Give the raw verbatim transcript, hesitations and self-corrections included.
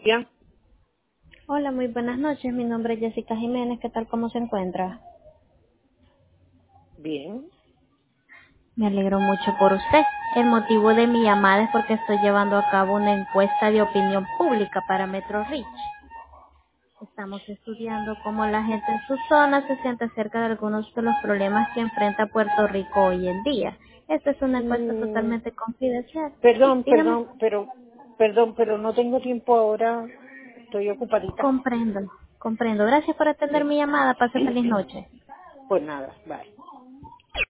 Ya, Hola, muy buenas noches. Mi nombre es Jessica Jiménez. ¿Qué tal? ¿Cómo se encuentra? bien. Me alegro mucho por usted. El motivo de mi llamada es porque estoy llevando a cabo una encuesta de opinión pública para Metro Reach. Estamos estudiando cómo la gente en su zona se siente acerca de algunos de los problemas que enfrenta Puerto Rico hoy en día. Esta es una encuesta Mm, totalmente confidencial. Sí, perdón, dígame. perdón, pero, perdón, pero no tengo tiempo ahora. Estoy ocupadita. Comprendo, comprendo. Gracias por atender Sí. mi llamada. Pase feliz noche. Pues nada, vale.